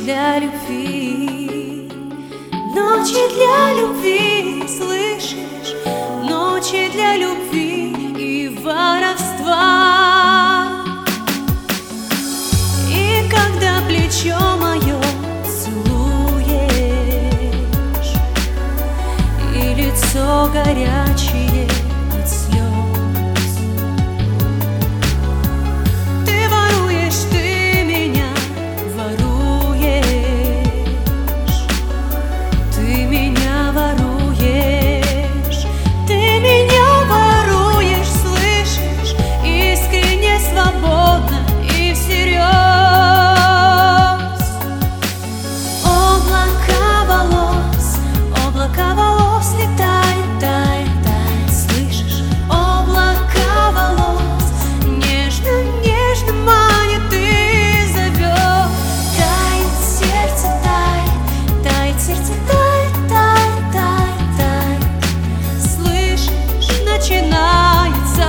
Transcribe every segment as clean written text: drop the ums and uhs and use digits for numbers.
для любви, ночи для любви, слышишь? Ночи для любви и воровства. И когда плечо мое целуешь, и лицо горячее от слез, ты воруешь, ты меня воруешь, ты меня воруешь, ты меня воруешь, слышишь? Искренне, свободно и всерьез. Облака волос летает, тает, тает, слышишь? Облака волос нежно, нежно манит и зовет. Тает сердце, тает, тает сердце, тает, тает, тает, тает. Слышишь, начинается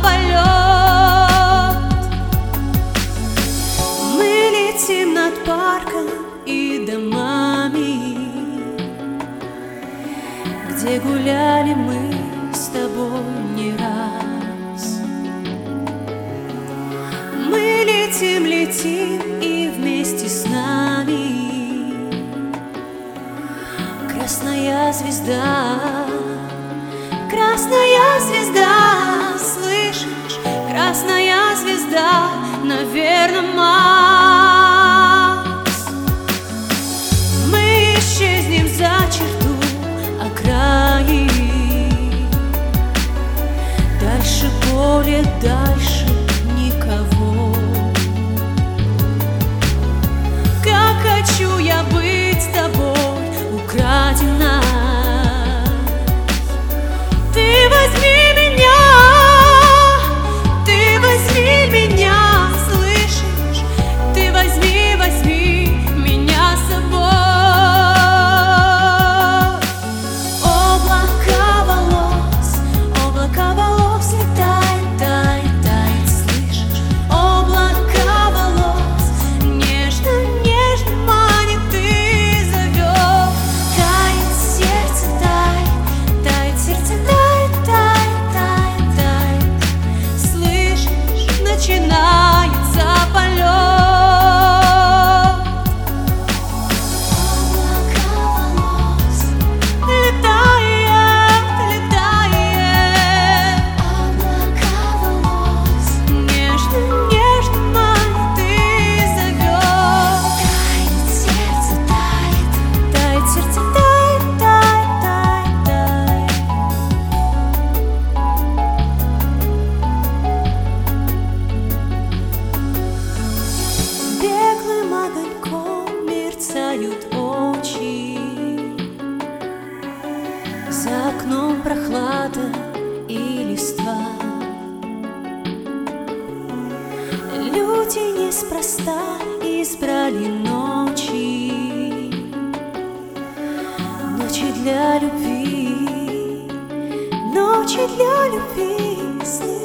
полет. Мы летим над парком и домами, где гуляли мы с тобой не раз. Мы летим, летим, и вместе с нами красная звезда, красная звезда, слышишь? Красная звезда, наверно, Марс. Мы исчезнем за черту окраин, дальше поле, дальше никого. Как хочу я быть с тобой, украдена. Ты возьми меня, ты возьми меня, слышишь? Ты возьми, возьми меня с собой. Облака волос летает, тает, тает, слышишь? Облака волос нежно, нежно манит и зовет. Тает сердце, тает, тает сердце, тает, тает, тает, тает. Слышишь, начинается полет. Облака волос летает, летает. Облака волос нежно, нежно манит и зовет. Тает сердце, тает, тает сердце, тает, тает, тает, тает. Беглым огоньком мерцают очи, за окном прохлада и листва. Люди неспроста избрали ночи, ночи для любви, ночи для любви.